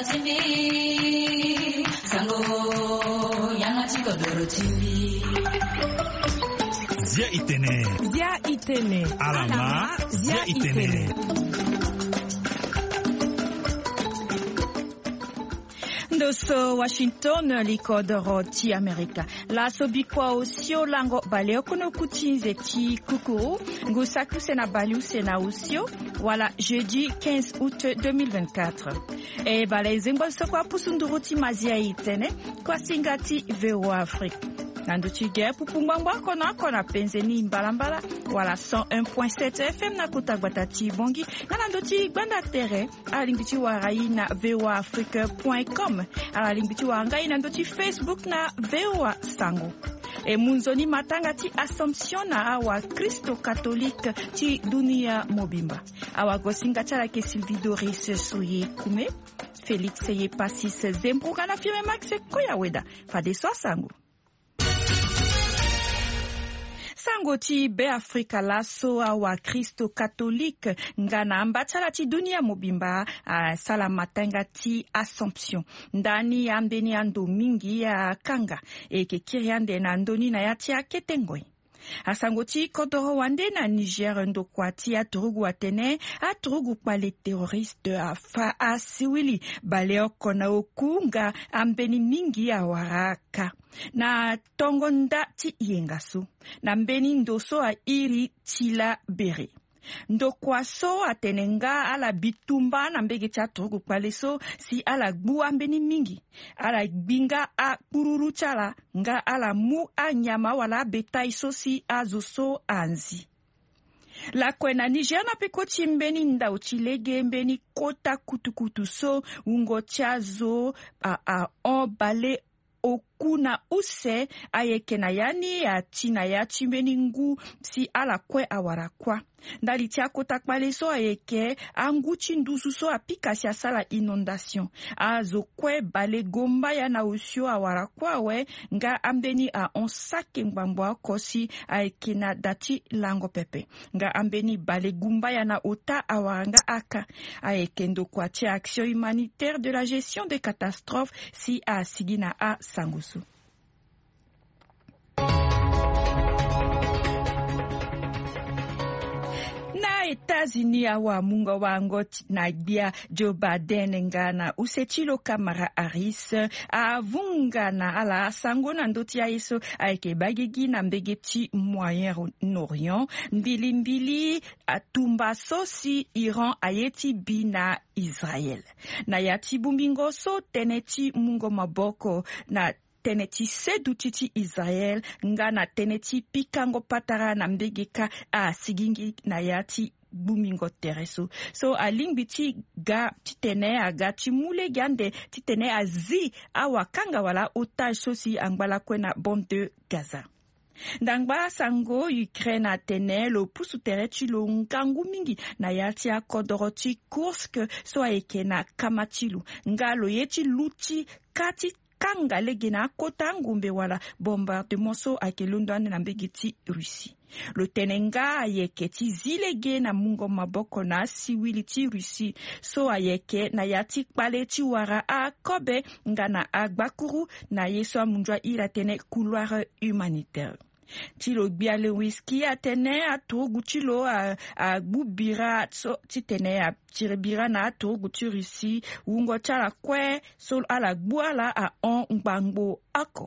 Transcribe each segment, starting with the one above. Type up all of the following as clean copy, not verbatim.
chimbi sango yanga chikodoro chimbi Zia itene alama zia itene Ndoso Washington likodoro ti Amerika la sobikwa osio lango baleo kono kutinze ti kukuru ngusaku sena baliu sena osio wala jeudi 15 août 2024 e bale zengbo sokwa pusunduru ti mazia itene kwa singati VOA Afrique nando tige pupungwangwa kona penzeni mbalambala wala 101.7 FM na kutagbata ti bongi nando ti gbanda tere alimbiti wa rai na voaafrique.com alimbiti wa ngai nando ti Facebook na VOA Sango e munzoni matanga ti Assumption na awa Kristo Catholique ti dunia mobimba awa gosinga chala ke Sylvie Doris Soye Kume Félix ye Passis Zembruga na firme Max Koya Weda fadeso Sango Sango ti be Afrika laso awa Kristo Catholique ngana ambatala ti dunia mobimba sala matanga ti Assumption ndani ambeni ando mingi ya kanga ke kiriande na ndoni na ya ti aketengoi asango ti kodoro wande na Niger ndokwa ti aturugu atene aturugu kwa le terroriste afa asiwili baleo kona okunga ambeni mingi ya waraka na tongonda ti yengasu na mbeni ndoso a iri tila bere ndokwa so atenenga ala bitumba na mbege cha togo kwaleso si ala gbu ambeni mingi ala gbinga a kururu chala nga ala mu a nyama wala betai so si azoso anzi la kwena Niger na peko chimbeni nda uchilege mbeni kota kutukutu so ungo chazo on bale okuna use ayeke na yani ya tina ya chimbeni ngu si ala kwe awarakwa ndali tia kota kpaleso ayeke angu chindusu so apika si asala inondation azo kwe bale gomba ya na usio awarakwa we nga ambeni a onsake ngbambwa kosi ayeke na dati lango pepe nga ambeni bale gumba ya na ota awaranga aka ayeke ndokwa tia action humanitaire de la gestion des catastrophes si a sigina a sangusu. États-Unis awa munga wango na bia Joe Biden ngana usechilo Kamala Harris avunga na ala sango na ndoti ya iso aike bagigi na mbegeti Moyen-Orient mbili atumba sosi Iran ayeti bina Israel na yati bumbingo so teneti mungo maboko na teneti sedu titi Israel ngana teneti pikango patara na mbegeka sigingi na yati bumingo tereso so alingbi ti ga titene aga timule gande titene azi awakanga wala otage sosi angbala kwena bombe de Gaza ndangba sango Ukraine atene lo pusu tere ti lo ngangu mingi na yati akodoro ti Kursk so ayeke na kamatilu nga lo ye ti luti kati kanga lege na kota ngumbe wala bombardement so ayeke london na mbegi ti Russie lo tenenga ayeke ti zilege na mungo maboko na siwili ti Russie so ayeke na yati kpale ti wara akobe nga na agbakuru na ye so amunzwa ira tene couloir humanitaire ti lo gbia le whisky atene atogu ti lo agbubira so ti tene atirebira na atogu ti Russie wungo ti ala kue so ala gbu ala on ngbangbo ako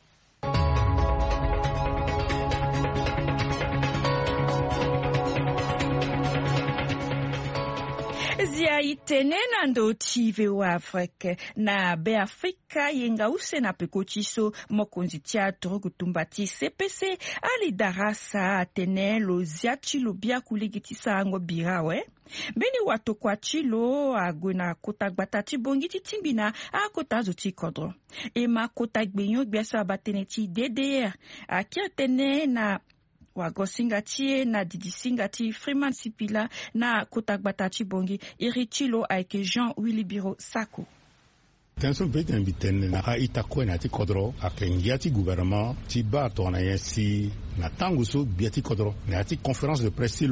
zia itene na ndo ti VOA Afrique na be Afrika yenga use na pekochiso mokonzi ti atogo tumba ti CPC ali darasa atene lo zia ti lo bia kuligi ti sango birawe beni wato kwa chilo agona kota gbata ti bongi ti timbina akota zo ti kodro e ma kota gbenyo gbeso abatene ti DDR akiatene na wagosinga tie na didisinga ti Freeman Sipila na kotagbata ti bongi irichilo ayeke Jean Willy Biro Sako. Tenso beten bitene na ha itakwe na ti kodro akengia ti gouvernement ti ba to na yensi na tanguso biati kodro na ti conférence de presse lo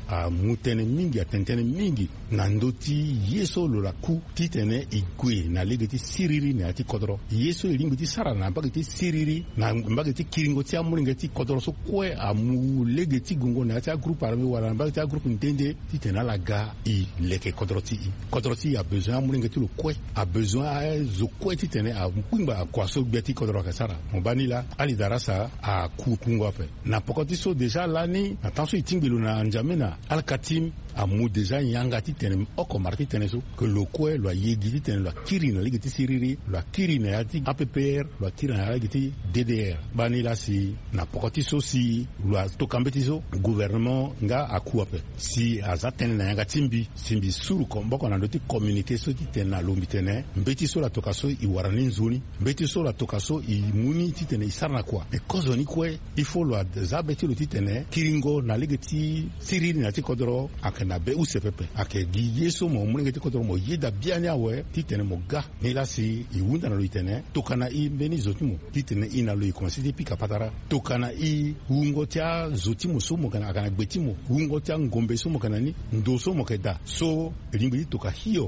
a mutene mingi a tentene mingi nandoti yeso lo la ku titene igwe na legeti siriri na ati kodro yeso elimbi sara na bageti siriri na bageti kiringo ti amulingeti kodro so kwe amu legeti gungo na ati groupe armé wala bageti groupe ndende titena la ga i leke kodro ti a besoin amulingeti lo kwe a besoin zo kwe titene a mpimba kwa so beti kodro ka sara mbani la ali darasa a ku kungo ape na pokoti so déjà lani attention itingelo na njamena alkatim amu déjà yanga titene oko marti teneso que le kwe lo yegi titene lo kiri na legeti siriri lo kiri na ati APPR lo kiri na legeti DDR bani la si na pokoti so si lo tokambeti so gouvernement nga akuape si azatene na yanga timbi simbi suru komboko na ndoti communauté so titene na lombi tene mbeti so la tokaso i warani nzuni mbeti so la tokaso i muni titene isarna kwa e kozoni kwe il faut lo zabeti lo titene kiringo na legeti siriri na tikodro akena be usepepe ake giyeso mo mulengeti kodro mo yeda biani awe titene mo ga ni la si i wunda na lo itene tokana i beni zotimo titene ina lo i konsidi pika patara tokana i ungo tia zotimo so mo kana akana gbetimo ungo tia ngombe so mo kana ni ndoso mo keda so elimbi toka hiyo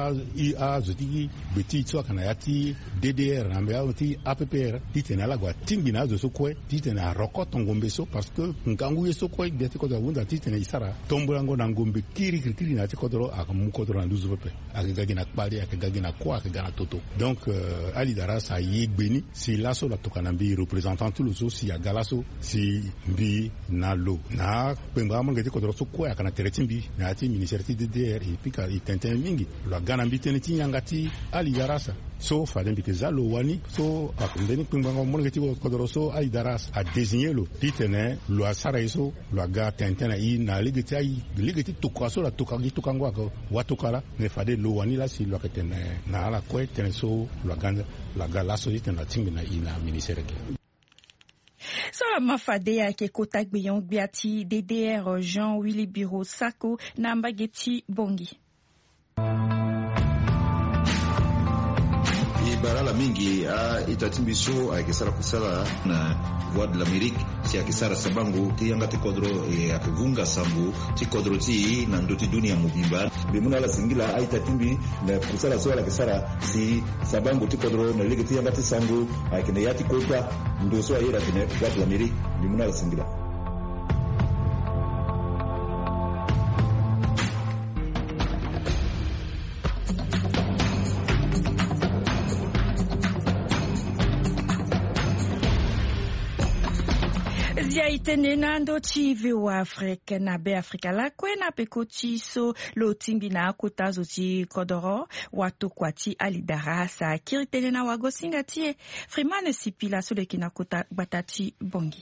a zotigi beti so kana yati DDR na mbea ti APPR titene ala gwa timbi na zo so kwe titene a rokoto ngombe so parce que ngangu yeso kwe beti kodro wunda titene isara tombulango na ngombe kiri na ti kodro akamu kodro na nduzu pepe akagagi na kpali akagagi na kwa akagana toto donc ali darasa yegbeni si laso la tokana mbi représentant tout le so si agalaso si mbi na lo na pemba mangeti kodro so kwa akana teretimbi na ti ministère ti DDR et puis ka itenten mingi la gana mbi teneti nyangati ali darasa so fadembi ke zalo wani so akundeni pemba mangeti kodro so ali darasa a désigner lo titene lo asara iso lo ga tenten na ligeti tokaso la tokagi tokango ko watokala ne fade lo wani la si lo ketene na ala ko tene so lo ganda la gala so itena timbi na ina ministère ke so mafade yake kotagbe yon biati DDR Jean Willy Biro Sako na mbageti bongi barala mingi itatimbiso akisara kusala na voix de l'Amérique si akisara sabangu tiyanga tikodro akivunga sambu tikodro ti na ndoti dunia mubimba bimuna la singila itatimbi na kusala so akisara si sabangu tikodro na ligi tiyanga tisangu akine yati kota ndoso ayera tine voix de l'Amérique bimuna la singila zia itene nando chive wa Afrika na be Afrika la kwena pekoti so lo timbi na kota zoti kodoro watu kwati alidarasa kiritene na wagosinga tie Freeman Sipila so le kina kota batati bongi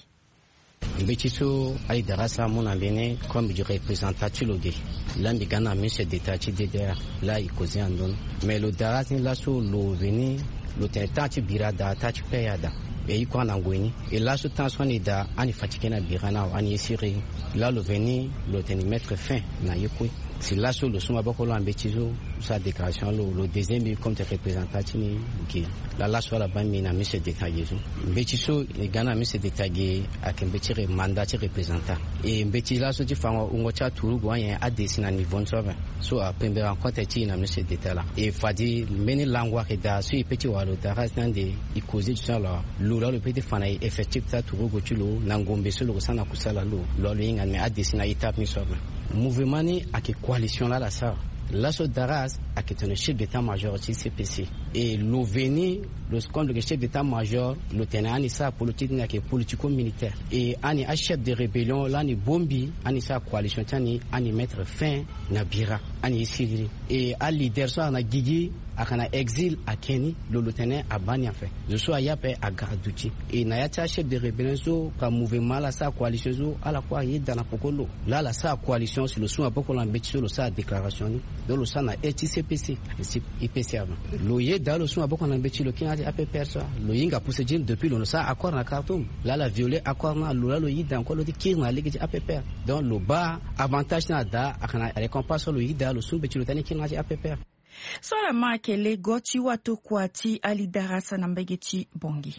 Mbetiso alidarasa mona bene comme du représentatif lodé l'ambi gana monsieur d'état DDR là il causait andon mais le darasa là so lo veni lo tentati birada tati peyada et il croit en Angouini et là ce temps on est da ani fatigué na birana ani esiri là le veni le tenir mettre fin na yekui c'est là sur le suma boko lo ambetizo sa déclaration le deuxième comme représentant ni qui la sur la bami na monsieur détaillé mbetiso e gana monsieur détaillé akembetire mandat représentant et mbeti là so di fama ungocha turugo anya adesina ni vonsova so a première rencontre ti na monsieur détaillé et fadi meni langwa da so petit walo taras nande i causer sur la lo le petit fana effectif ta turugo chulo na ngombe so lo sana kusala lo inga me adesina étape mi sova mouvement ni ak coalition là ça l'asso daras ak un chef d'état-major du CPC et l'OVNI le second chef d'état-major le tenani ça politique ni ak politico militaire et ani a chef de rébellion là ni bombi ani ça coalition tani ani mettre fin na bira ani siriri et a leader so na gigi akana exil à Kenya le lieutenant à Bani en fait je suis à à Garadouchi et na ya chef de rébellion so ka mouvement la sa coalition so à la quoi il dans la pokolo là la sa coalition sur le sous à pokolo ambetio le sa déclaration de le sa na ETCPC IPC avant le yé dans le sous à pokolo ambetio le qui a APPR ça le yinga poussé depuis le sa accord na Khartoum là la violé accord na le yé dans quoi le qui na ligue APPR donc le bas avantage na da akana récompense le yé dans le sous betio le tani qui na APPR Sola makele goti watu kwati alidarasa na mbegeti bongi.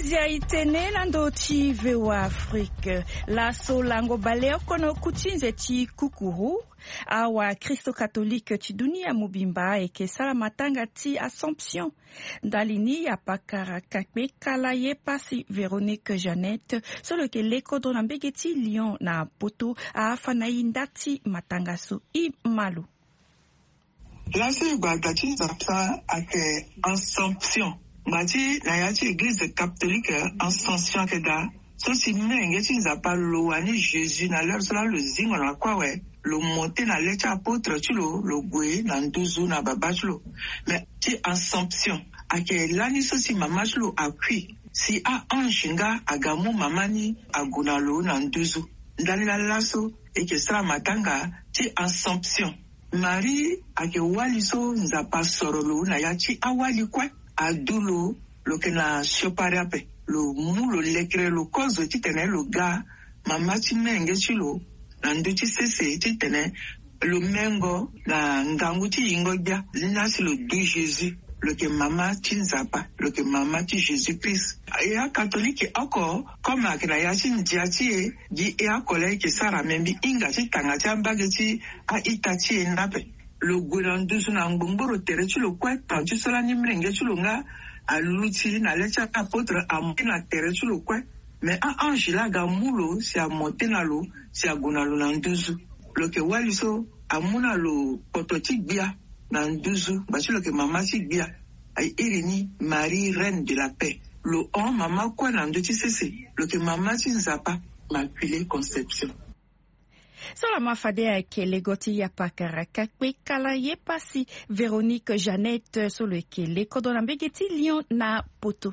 Zia itene nando ti vewa Afrique. La so lango baleo kono kuchinze ti kukuru. Awa Kristo Katolike ti dunia mubimba eke sala matanga ti Assomption. Dalini ya pakara kakbe kala ye pasi Véronique Jeannette solo ke leko dona mbege ti Lyon na poto a afana indati matanga su I malu. La so igba ti zapsa ake Assomption. Mati na ya ti église catholique Assomption ke da. So si menge ti zapa lo ani Jésus na leur sala lo zingo na kwa we. Lo monté na lecha apôtre chulo lo gwe na nduzu na baba chulo mais ti Assomption ake lani so si mama chulo akui si a anshinga agamu mamani aguna lo na nduzu ndani la laso eke sala matanga ti Assomption Marie ake wali so nzapa soro lo na ya ti awali kwa adulo lo ke na shopariape lo mulo lekre lo kozo ti tene lo ga mama ti menge chulo na nduti sese ti tene lo mengo na ngangu ti yingo bia nasi lo du Jésus lo ke mama ti nzapa lo ke mama ti Jésus Christ ya catholique oko comme akina ya ti ndia ti di ya kole ke sara membi inga ti tanga ti ambage ti a ita ti ndape lo gwe ndusu na ngbongoro tere ti lo kwe tan ti sola ni mrenge ti lo nga aluti na lecha apôtre amina tere ti lo kwe mais a Angela gamulo si a monté na lo si a gona lo na nduzu lo ke wali so amuna lo pototi bia na nduzu bachi lo ke mama si bia ay irini Marie reine de la paix lo on mama kwa na nduti sese lo ke mama si nzapa Immaculée Conception. Sala mafadea ke legoti ya pakara kakwe kala ye pasi Véronique Jeannette solo ke leko dona mbegeti Lyon na poto.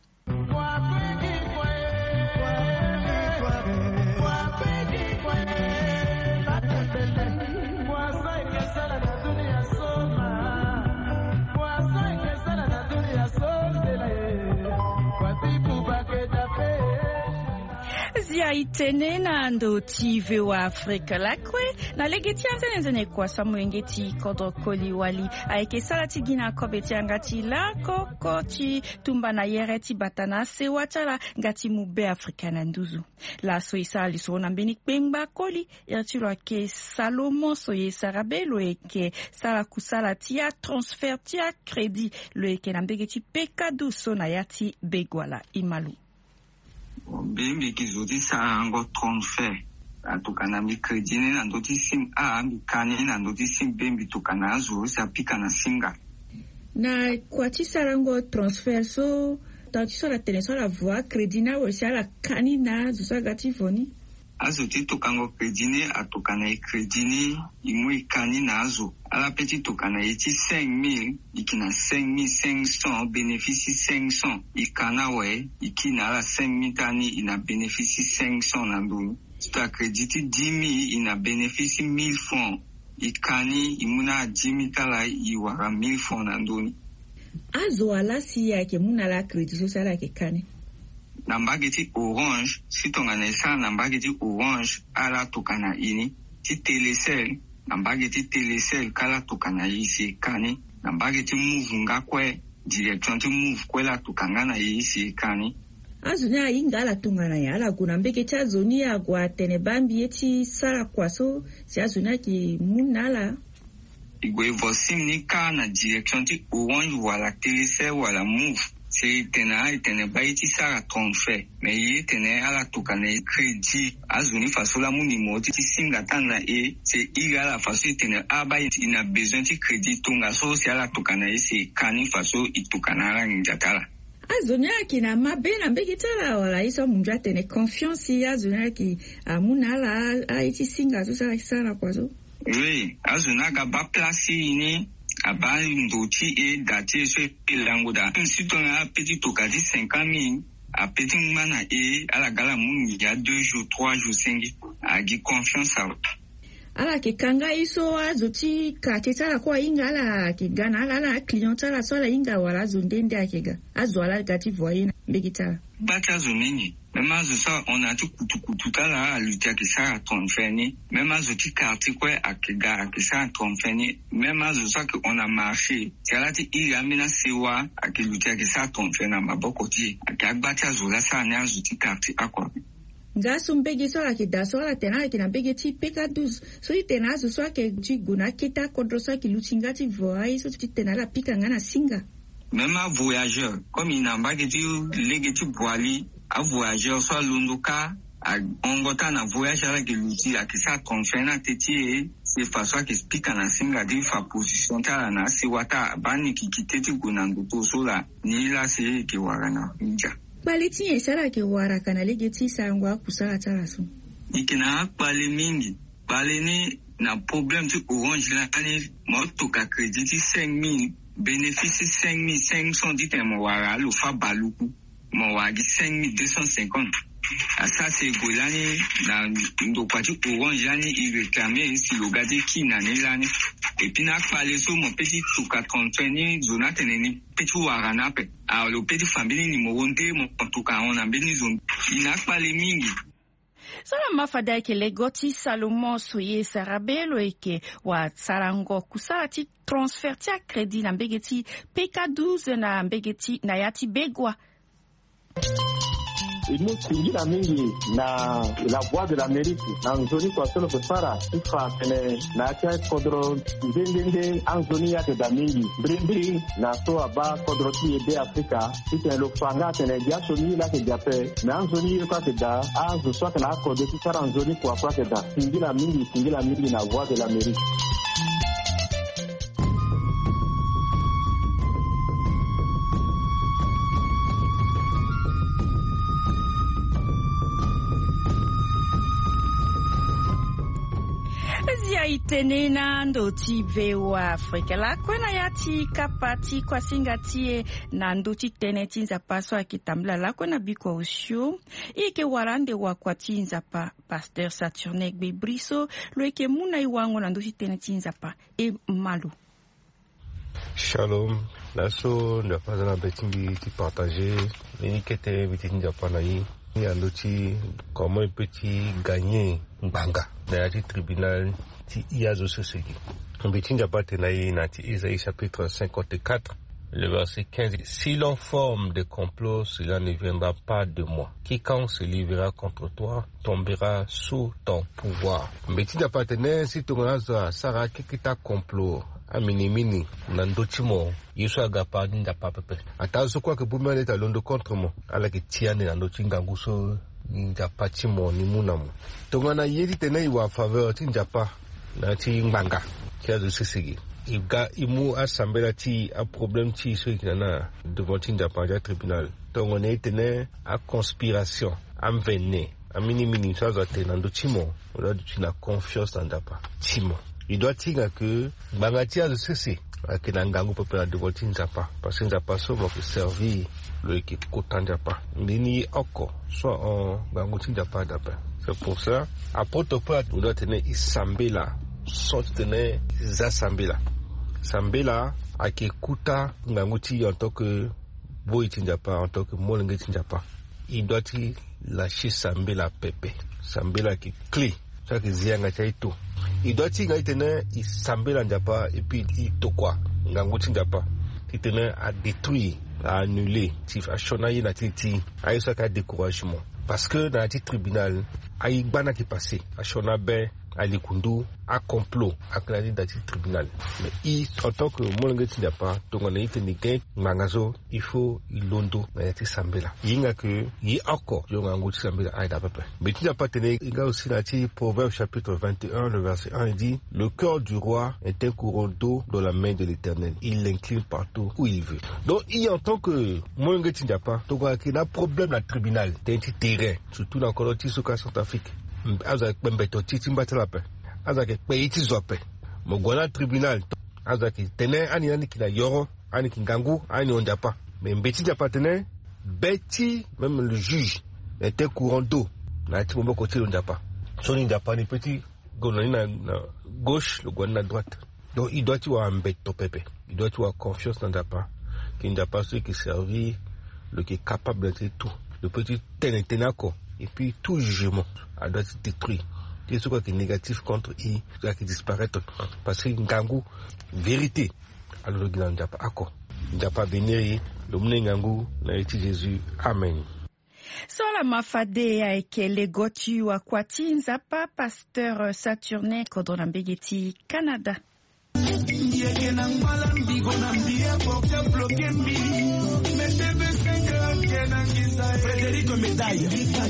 Zia itene na ndo TV wa Afrika lakwe na legeti anzene kwa samwenge ti kodro koli wali aike salati gina kobeti angati la koko ti tumba na yere ti batana se watala ngati mube Afrika na nduzu la so isa li so na mbeni kpengba koli yatilo ke Salomon so ye sarabe lo eke sala kusala ti ya transfer ti ya crédit lo eke na mbege ti pekadu so na yati begwala imalu. Bembe kizoti sa ngo transfer atukana mi kredine na ndoti sim a mi kani na ndoti sim bembe tukana zo sa pika na singa na kwa ti sarango transfer so ta ti sala tene so la voix kredina o sa la kani na zo sa gati foni azo ti tukango kredine atukana e kredine imu ikani na azo ala peti tukana iti 5,000 ikina 5,500 bénéfice 500 ikana we ikina ala 5,000 tani ina bénéfice 500 na nduni sta krediti 10,000 ina bénéfice 1,000 francs ikani imuna 10,000 tala iwara 1,000 francs na nduni azo ala si yake muna la krediti so sala ke kani nambageti Orange si tongana isa nambageti Orange ala tukana ini ti Telecel nambageti Telecel kala tukana isi kani nambageti Move ngakwe direction ti Move kwela tukanga na isi kani azunya ingala tungana ya ala kuna mbeke cha zoni ya kwa tene bambi eti sala kwaso si azunya ki munala igwe vosim ni ka na direction ti Orange wala Telecel wala Move c'est tene baiti sara transfer mais yi tene ala tukane crédit azuni fasola muni moti ti singa tana e c'est igala faso tene aba ina besoin ti crédit tunga so si ala tukana ese kani faso itukana ala njatala azuni akina mabena mbekitala wala iso munja tene confiance azuni aki amuna ala aiti singa so sara kwazo oui azuna ga ba place ini aba ndochi e dati so elangoda sito na petit tokadi 50,000 a petit mana e ala gala muni ya 2 jours 3 jours 5 agi confiance ala ke kanga iso azuti kateta kwa inga ala ke gana ala client ala so la inga wala zundende akega azu ala gati voyina mbegita bata zunini même à ça on a tout là à lutter que ça à ton fini même à ce qui quartier quoi à que ça à ton fini même à ça que on a marché c'est là il y a mina sewa à que lutter que ça à ton fini ma bokoti à que bâtir zola ça na ce qui quartier à quoi ngaso mbege sola ke da sola tena ke na mbege ti PK12 so itena so so ke ti guna kita kodrosa ki luchinga ti voai so ti tena la pika ngana singa même à voyageur comme il n'a pas que tu les tu boali à voyageur soit lunduka à ongota na voyageur avec l'outil à que ça conférence tétier c'est façon que explique na singa di fa position ta na si wata bani ki kiteti guna nguto sola ni la c'est que warana nja baleti esara ke wara kana legeti sangwa kusala taraso ikina pale mingi pale ni na problème tu orange la ani moto ka crédit 5000 bénéfice 5500 dit un wara le fa baluku mon wagi 5250 à ça c'est golani na ndo kwati orange ani il réclamait si le gars qui nani lani et puis na parlé sur mon petit tout 80 zona teneni petit warana pe alors le petit famille ni monte mon tout cas on a béni zone il n'a pas les mingi sala mafada ke legoti Salomon soye sarabelo eke wa sarango kusala ti transfert ti crédit na mbegeti PK12 na mbegeti na yati begwa nous singira mingi na la voix de l'Amérique na nzoni kwa solo kusara ifa kene na cha kodro ndende anzoni ya de mingi brimbri na so aba kodro ti de Afrika ite lo fanga kene ya so ni la ke jape na anzoni kwa ke da anzo so kana kodro ti sara anzoni kwa ke da singira mingi na voix de l'Amérique. Itenena ndoti vewa Afrika la kwena yati kapati kwa singatie na ndoti teneti nzapaso akitambla la kwena biko ushu ike warande wa kwa tinzapa Pasteur Saturne Gbebriso loike muna iwango na ndoti teneti nzapa e malu Shalom laso nda fazana betingi ti partager venikete betingi nzapa na yi andoti comment peut-il gagner mbanga na yati tribunal il y a ce qui. On bétinga patenaï nati Isaïe chapitre 54, le verset 15. Si l'on forme des complots, cela ne viendra pas de moi. Quiconque se livrera contre toi tombera sous ton pouvoir. Bétinga patenaï si tu regardes Sarah kikita complot. Amini nandochimo yesu agapa ninda papepe. Atazo kwa ke bumele ta londo contre mo. Ala ke tiane nandochinga nguso ninja pachimo ni munamo. Tongana yedi tenai wa faveur tinjapa. Na ti nganga kia de sisigi iga imu assemblée ti a problème ti so ikana devant tinda panja tribunal donc on est tene a conspiration am vene a mini ça za tenando timo on a tu na confiance dans dapa timo il doit tinga que nganga ti a de sisi akina ngangu popela devant tinda pa parce que nzapa so va servir le qui kotanja pa mini oko soit en ngangu tinda pa dapa. C'est pour ça, à protocole, on doit tenir Isambela, sans tenir Zasambela. Sambela, à qui kuta, ngamuti en tant que boy tinjapa, en tant que molenge tinjapa. Il doit lâcher Sambela pepe. Sambela qui clé. Ça qui zianga chaito. Il doit tenir Isambela njapa, et puis il tokwa, ngamuti njapa. Il tenir à détruire, à annuler, à chonayer na titi, à ça qu'à découragement. Parce que dans le tribunal, il y a une qui passe, à Chonabe, à Likundu, à complot, à clarier dans le tribunal. Mais en tant que Molongue Tindapa, donc on a été niqué, Mangazo, il faut, il londo, mais il y a Sambela. Il y a que, il y a encore, il y a un gros Sambela, à peu près. Mais Tindapa tenait, il y a aussi la Proverbe chapitre 21, le verset 1, il dit, le cœur du roi est un courant d'eau dans la main de l'Éternel. Il l'incline partout où il veut. Donc, il y a en tant que Molongue Tindapa, donc il y a un problème dans le tribunal, terrain, surtout dans le Colotis sous Centrafrique. Azak Bembeto Titimbatelape, Azak Peiti Zope, Mogwana tribunal, Azak Tene, Ani Kina Yoro, Ani Kingangu, Ani Ondapa. Mais Mbeti Japatene, Betty, même le juge, était courant d'eau, n'a été mon côté Ondapa. Son Indapa, ni petit, Gonana gauche, le Gwana droite. Donc il doit y avoir un bête au pépé. Il doit y avoir confiance dans Ndapa, qui Ndapa, celui qui servit, le qui est capable de tout. le petit tenako, et puis tout jugement doit être détruit. C'est ce qui est négatif contre il doit disparaître. Parce que Ngangu, vérité, alors le Guinan n'a pas accord. Il n'a pas béni le Mnengangu, n'a été Jésus. Amen. Sola mafade aikele goti wa kwati nzapa pasteur Saturnin Kodronambegeti Canada. Federico Medaille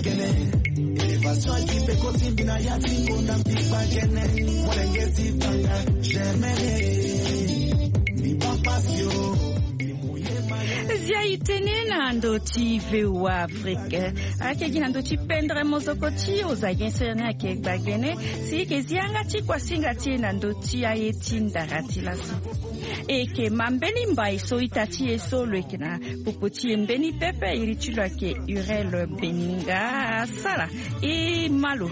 Zia itene na ndoti vewa Afrique ake gina ndoti pendre mozokoti ozagenserene ake bagene si ke zianga ti kwa singati na ndoti ayeti ndarati laso eke mambeni mbai so itati eso lwekina popoti mbeni pepe iritulwa ke Urel Beninga sala e malo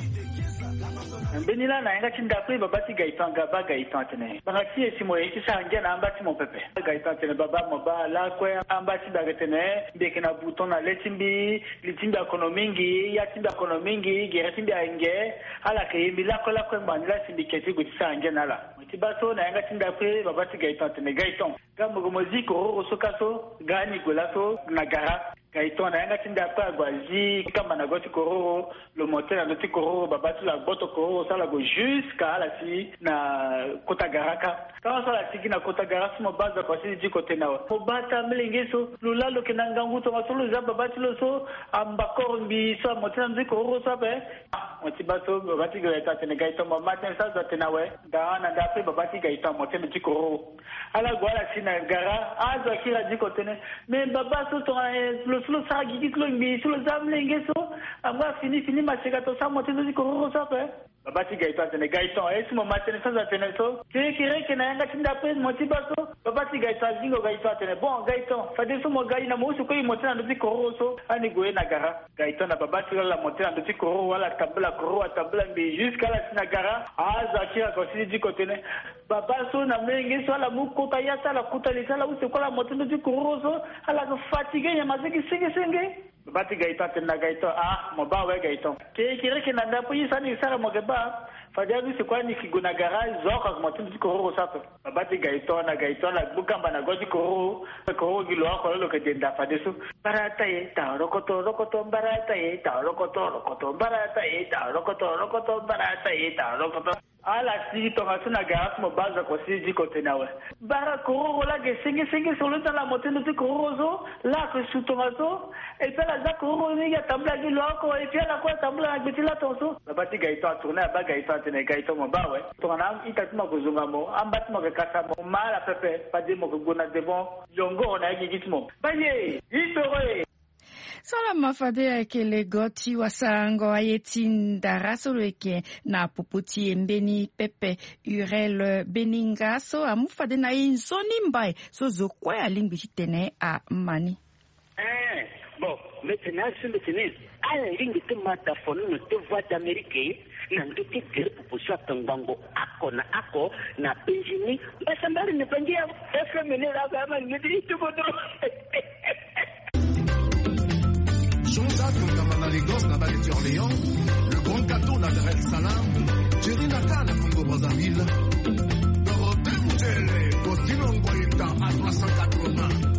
Benila na yanga tinda kwe babati gaitanga ba gaitantene. Bagati esimo yiti sanga na ambati mon pepe. Gaitantene baba moba la kwe ambati bagatene bekena bouton na letimbi litimba konomingi ya timba konomingi geretimbi ange ala ke bila kola kwe bandila sindiketi guti sanga na la. Tibaso na yanga tinda kwe babati gaitantene gaiton. Gamu gomozi ko sokaso gani golaso nagara. Gaiton na yanga tinda kwa gwazi kama na goti kororo le moteur na tikoro babati la boto kororo sala go jusqu'à la si na kota garaka quand ça la tiki na kota garaka mo baza kwa si jiko tena mo bata mlingeso lulalo kinanga nguto masolo za babati loso ambakor mbi so moteur na tikoro sabe motibaso babati gaita tena gaita mo matin sa za tena we da na da pe babati gaita moteur na tikoro ala gwala sina gara aza kila jiko tena me babaso to lo sa gidi klo mbi so zamlengeso amba fini macheka to sa moteur na tikoro sabe babati gaito atene gaito esi mo matene sanza atene so kire na yanga tinda pe motibaso babati gaito azingo gaito atene bon gaito fade so mo gai na mo so ko motena ndo tikoro so ani goe na gara gaito na babati la motena ndo tikoro wala tabla koro tabla mbi jusqu'à la sinagara aza kira ko si diko tene babaso na mengi so la muko ta ya sala kuta le sala uso ko la motena ndo tikoro so ala ko fatigue ya mazeki senge babati gaito atene gaito mo ba we gaito kire na ndapo yisani sala mo ba fadiabi se kwa ni kigona garage zoka kwa mtu kororo sapo babati gaitona bukamba na godi kororo gilo ko lo ke denda fadeso barata e ta rokoto barata e ta rokoto barata e ta rokoto barata e ta rokoto ala si to masuna gas mo baza ko si jiko tenawe bara kororo la ge senge solo dans la montée de kororo la que sous tomato et puis la za kororo ni ya tabla gilo ko et puis la ko tabla bitila tonso babati gaito tourner ba gaito tene gaito mo bawe to na itatuma ko zunga mo ambati mo ke kasa mo mala pepe padi mo ko gona devon jongo na gitimo baye itore Sola mafade akele goti wasango ayeti ndaraso leke na puputi mbeni pepe Urel Beninga so amufade na inzoni mbai so zokwe alingbi tene a mani. Bon, maintenant à la ligne de mataphone de voix d'Amérique na nduti kiri pupushwa tangango ako na Benjamin basambali ne pangia FMN la kama ngidi tukodo Jean-Jacques Nkamana Lagos na Baleti Orléans, le Grand Gâteau na Dar es Salaam, Jerry Nata na Congo Brazzaville, Dorothée Mutele, Cosimo Ngoïta à 380.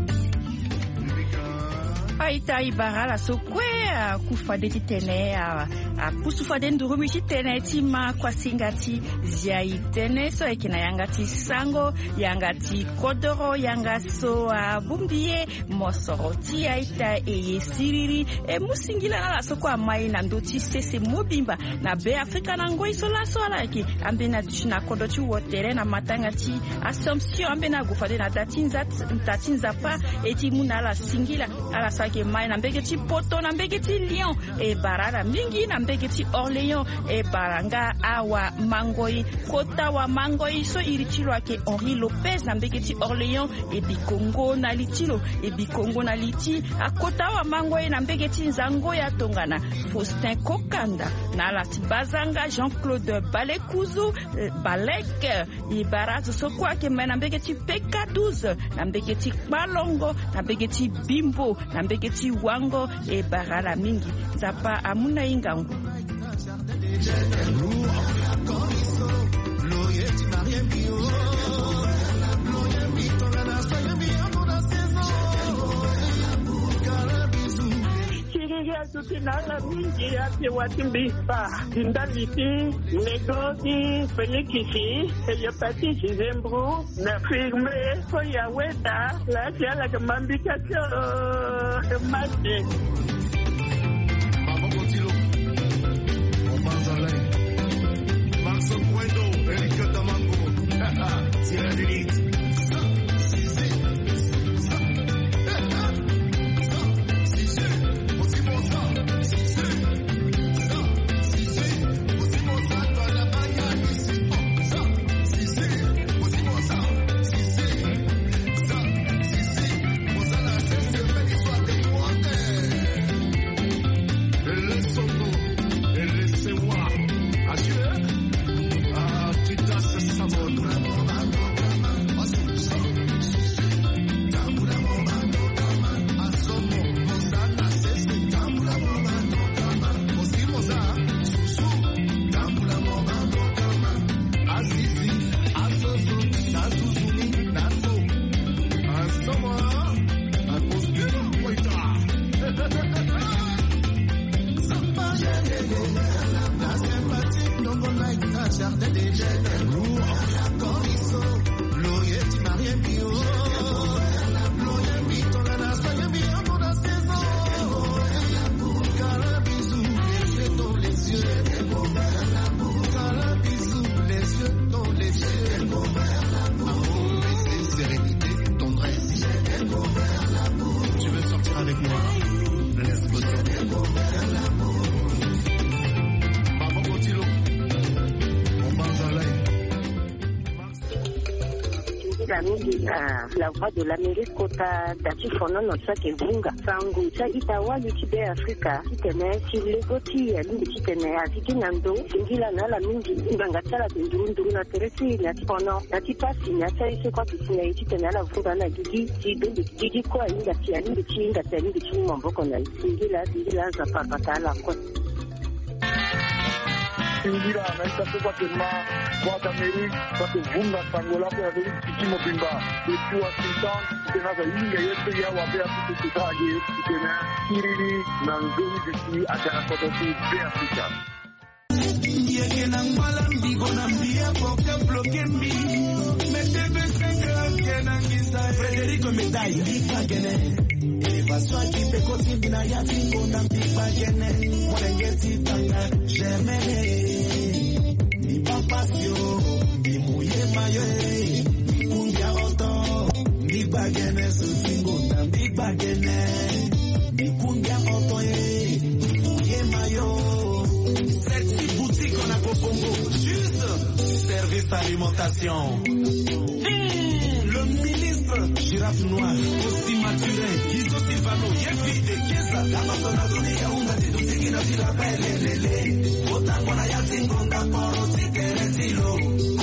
Aita ibara so kwe kufade tene pusufade ndurumi tene tima kwa singati zia itene so ekina yangati sango yangati kodoro yangaso bumbie mosoroti aita siriri musingila na so kwa mai na ndoti sese mobimba na be Afrika na ngoi so la so ala ki ambena tuna kodoti wotere na matangati Assumption ambena gufade na tatinza pa eti munala singila ala ke mai na mbegeti poto na mbegeti Lyon e barara mingi na mbegeti Orléans e baranga awa mangoi kota wa mangoi so irichiro ake Henri Lopez na mbegeti Orléans e bikongo na litilo e bikongo na liti akota wa mangoi na mbegeti nzango ya tongana Faustin Kokanda na lati bazanga Jean-Claude Balekuzu Balek e barazo so kwa ke na mbegeti PK12 na mbegeti Balongo na mbegeti Bimbo na mbegeti wango e barara mbala mingi nzapa amuna ingangu. Tutinala mingi ati watimbisa tindaliti negozi felikisi eyapati chizembru na firme koya weta la tiala kamambika cho mate Baba Motilo Obanzale Marcel Puendo Erika Damango Sierra Denise La voix de l'Amérique kota dati fonono sake vunga sangu cha itawa YouTube Afrika kitene kilegoti alindi kitene aziki nando singila na la mingi nganga tsala ndurunduru na teresi na fono na tipasi na tsaise kwa kisina kitene la vunga na gigi kwa inga tialindi chinga tialindi chimo mboko na singila za papatala kwa Singira naita kwa tema kwa Amerika kwa vunga sangola kwa Amerika kimo bimba kwa Washington tena za inga yetu ya wapea tukutaje tena kiriri na nzuri akana kwa Afrika Yeke na ngwala mbigo na mbia boka bloke mbi metebe senga kena ngisa Federico Medai bika gene Paswa kipe koti bina ya tingo na mbiba gene Mwarengeti tanga jemene Ni papasyo Ni muye mayo Ni kungia oto Mbiba gene su tingo na mbiba gene Ni kungia oto Ni muye mayo Sexy boutique on a Kokongo Juste Service alimentation Le ministre Girafe Noire aussi Mathurin Iso Silvano Yefi et Kiesa L'Amazona Zoni Yaounda Tidusiki na Sila Pelelele Otango na Yatingonda Poro Tikeretilo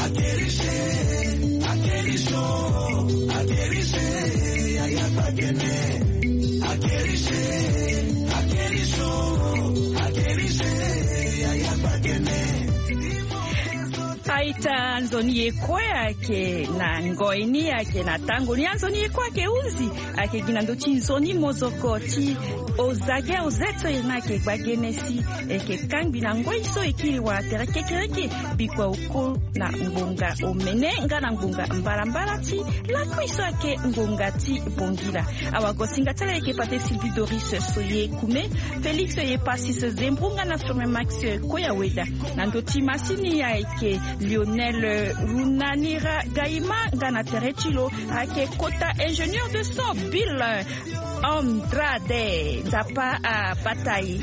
Akerishe Ayapagene Akerishe Ayapagene Aita nzoni yekwe ake na ngoini yake na tango ni nzoni yekwe ake uzi ake ginando chi nzoni mozoko chi ozage ozeto yenake bagenesi eke kambi na ngoiso ekiri wa terekekereke bikwa uko na ngonga omene ngana ngonga mbarambara ti la kuiso ake ngonga ti bongila awagosinga tala eke pate Sylvie Doris soye kume Felix ye pasi se zembunga na firme Max koya weda nando ti masini ya eke Lionel Runanira Gaima ngana terechilo ake kota ingénieur de son Bill Andrade Zapa a bataille.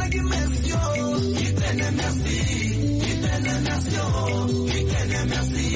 Merci.